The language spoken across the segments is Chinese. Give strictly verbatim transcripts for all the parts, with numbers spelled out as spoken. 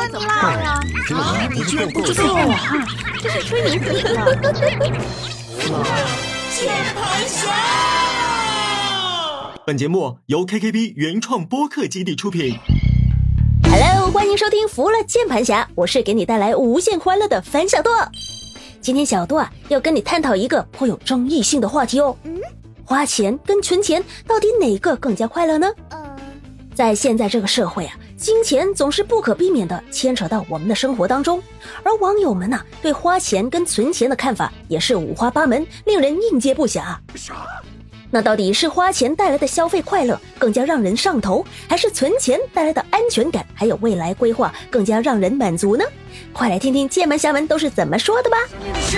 问你啦！ 啊，你居然不知道啊！ 这是吹牛逼了。 键盘侠。本节目由 K K B 原创播客基地出品。 Hello， 欢迎收听服了键盘侠，我是给你带来无限欢乐的樊小舵。今天小舵啊，要跟你探讨一个颇有争议性的话题哦。嗯，花钱跟存钱到底哪个更加快乐呢？呃，在现在这个社会啊，金钱总是不可避免地牵扯到我们的生活当中，而网友们呢、啊，对花钱跟存钱的看法也是五花八门，令人应接不暇。那到底是花钱带来的消费快乐更加让人上头，还是存钱带来的安全感还有未来规划更加让人满足呢？快来听听键盘侠们都是怎么说的吧。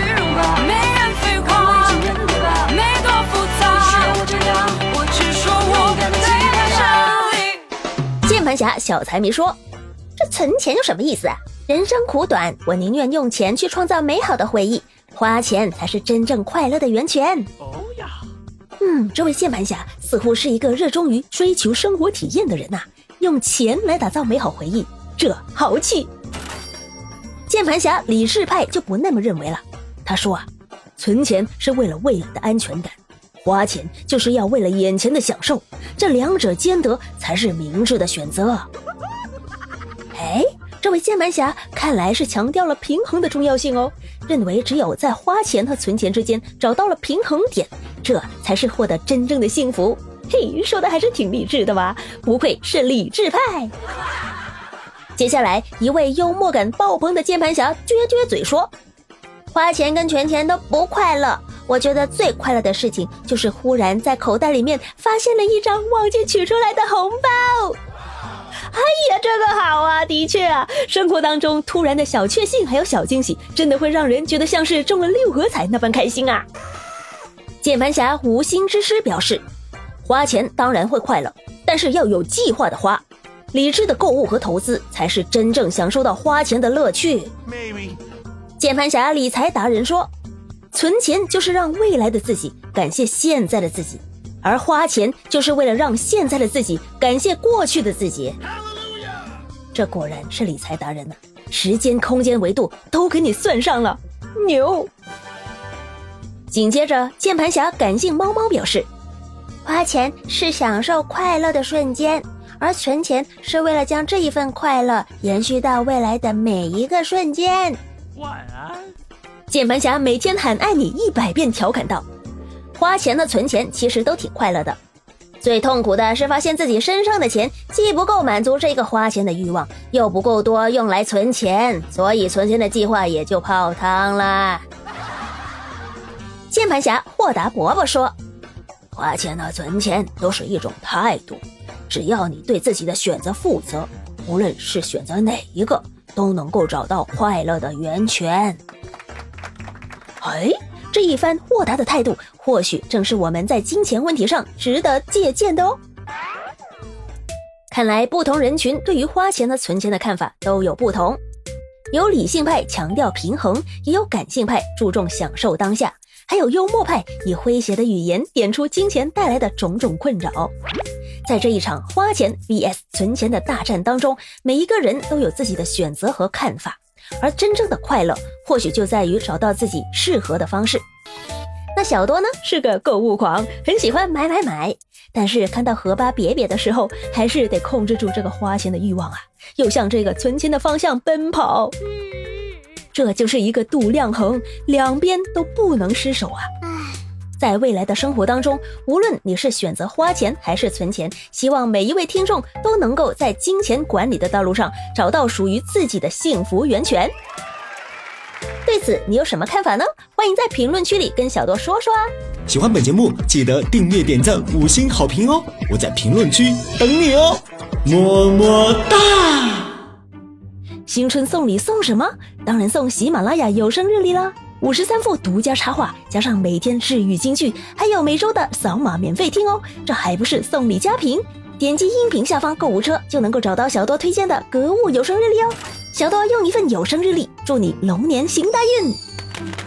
键盘侠小财迷说，这存钱有什么意思啊？人生苦短，我宁愿用钱去创造美好的回忆，花钱才是真正快乐的源泉。哦呀，嗯，这位键盘侠似乎是一个热衷于追求生活体验的人呐、啊，用钱来打造美好回忆，这豪气。键盘侠理智派就不那么认为了，他说啊，存钱是为了未来的安全感，花钱就是要为了眼前的享受，这两者兼得才是明智的选择。哎，这位键盘侠看来是强调了平衡的重要性哦，认为只有在花钱和存钱之间找到了平衡点，这才是获得真正的幸福。嘿，说的还是挺励志的吧，不愧是理智派。接下来一位幽默感爆棚的键盘侠撅撅嘴说，花钱跟存钱都不快乐，我觉得最快乐的事情就是忽然在口袋里面发现了一张忘记取出来的红包。哎呀，这个好啊，的确啊，生活当中突然的小确幸还有小惊喜，真的会让人觉得像是中了六合彩那般开心啊。键盘侠无心之失表示，花钱当然会快乐，但是要有计划的花，理智的购物和投资才是真正享受到花钱的乐趣。Maybe. 键盘侠理财达人说，存钱就是让未来的自己感谢现在的自己，而花钱就是为了让现在的自己感谢过去的自己。这果然是理财达人啊，时间空间维度都给你算上了，牛。紧接着键盘侠感性猫猫表示，花钱是享受快乐的瞬间，而存钱是为了将这一份快乐延续到未来的每一个瞬间。晚安。键盘侠每天喊爱你一百遍调侃道，花钱和存钱其实都挺快乐的，最痛苦的是发现自己身上的钱既不够满足这个花钱的欲望，又不够多用来存钱，所以存钱的计划也就泡汤了。键盘侠豁达伯伯说，花钱和存钱都是一种态度，只要你对自己的选择负责，无论是选择哪一个，都能够找到快乐的源泉。哎，这一番豁达的态度，或许正是我们在金钱问题上值得借鉴的哦。看来不同人群对于花钱和存钱的看法都有不同，有理性派强调平衡，也有感性派注重享受当下，还有幽默派以诙谐的语言点出金钱带来的种种困扰。在这一场花钱 V S 存钱的大战当中，每一个人都有自己的选择和看法，而真正的快乐或许就在于找到自己适合的方式。那小多呢，是个购物狂，很喜欢买买买，但是看到荷包瘪瘪的时候，还是得控制住这个花钱的欲望啊，又向这个存钱的方向奔跑。这就是一个度量衡，两边都不能失手啊。在未来的生活当中，无论你是选择花钱还是存钱，希望每一位听众都能够在金钱管理的道路上找到属于自己的幸福源泉。对此你有什么看法呢？欢迎在评论区里跟小多说说啊。 喜欢本节目记得订阅点赞五星好评哦，我在评论区等你哦，么么哒。 新春送礼送什么？当然送喜马拉雅有声日历啦，五十三副独家插画，加上每天治愈金句，还有每周的扫码免费听哦，这还不是送礼加评？点击音频下方购物车就能够找到小多推荐的格物有声日历哦。小多用一份有声日历，祝你龙年行大运。